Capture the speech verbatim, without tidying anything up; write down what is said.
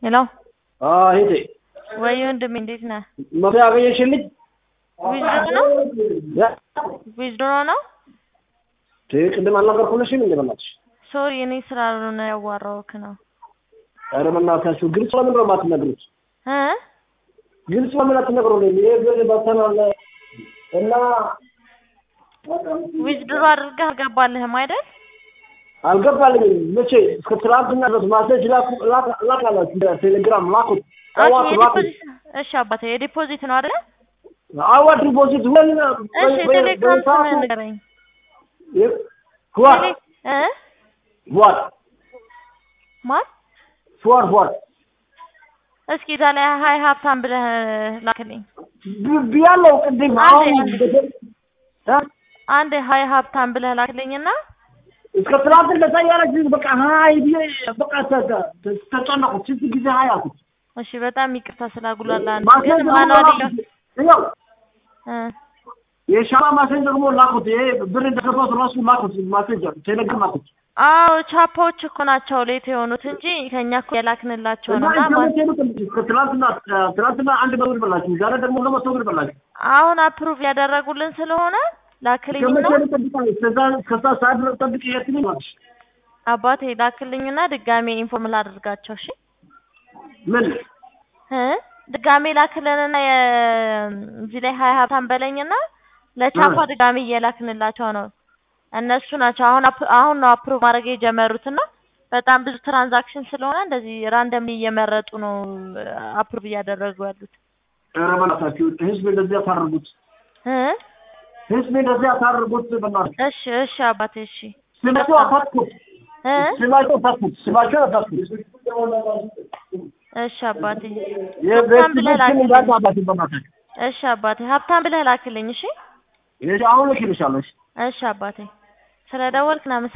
ሄሎ አዎ እህቴ ወይ ወንድሜ እንዴት ነህ? መቶ ያገኘሽልኝ ዊዝድሮ ነው ዊዝድሮ ነው ቅድም አልነገርኩልሽም እንዴ በእናትሽ? ሶሪ እኔ ስላልሆነ ያዋራሁህ ነው። ኧረ በእናታችሁ ግልጽ ለምን ነው የማትነግሩት? እ ግልጽ ለምን አትነግሩልኝ? ይሄ ብር በተናለ እና ዊዝድሮ አድርገህ አልገባልህም አይደል? አልገባልኝም። መቼ? እስከ ትናንትና ድረስ ማሴጅ ላኩ ላካላችሁ ቴሌግራም ላኩት። ኦኬ ዲፖዚት እሺ አባቴ የዲፖዚት ነው አይደል? አዎ ዲፖዚት ወልና እሺ ቴሌግራም ስምህን ንገረኝ። ፉአድ እ ፉአድ ማን? ፉአድ ፉአድ እስኪ እዛ ላይ ሀይ ሀብታም ብለህ ላክልኝ። ቢያለው ቅድም አሁን አንዴ ሀይ ሀብታም ብለህ ላክልኝና እስከ ትናንት እንደዛ ያለች በቃ ሀይ ቢዬ በቃ ተጨነቁት። ስንት ጊዜ ሀይ አልኩት። እሺ በጣም ይቅርታ ስላጉላላ ግን ማኑዋሊ ነው እ የሻማ ማሴጅ ደግሞ ላኩት። ይሄ ብር እንደገባው ራሱ ላኩት ማሴጅ ቴሌግራም ላኩት። አዎ ቻፓዎች እኮ ናቸው ሌት የሆኑት እንጂ ከኛ እኮ የላክንላቸው ነውና ትናንትና ትናንትና አንድ ብር በላችሁ፣ ዛሬ ደግሞ ሁለት መቶ ብር በላችሁ። አሁን አፕሩቭ ያደረጉልን ስለሆነ ላክልኝና አባቴ ላክልኝና ድጋሜ ኢንፎርም ላድርጋቸው። እሺ ምን እ ድጋሜ ላክልንና እዚህ ላይ ሀይ ሀብታም በለኝና ለቻፓ ድጋሜ እየላክንላቸው ነው። እነሱ ናቸው አሁን አሁን ነው አፕሩቭ ማድረግ የጀመሩትና በጣም ብዙ ትራንዛክሽን ስለሆነ እንደዚህ ራንደምሊ እየመረጡ ነው አፕሩቭ እያደረጉ ያሉት። ኧረ በእናታችሁ ህዝብ እንደዚህ አታርጉት እ ህዝብ እንደዚህ አታርጉት በእናትህ። እሺ እሺ አባቴ እሺ ስማቸው አታጥቁት እ ስማቸው አታጥቁት ስማቸው አታጥቁት። እሺ አባቴ ሀብታም ብለህ ላክልኝ። እሺ አባቴ ሀብታም ብለህ ላክልኝ። እሺ እሺ አሁን ልክልሻለሁ። እሺ አባቴ ስለደወልክ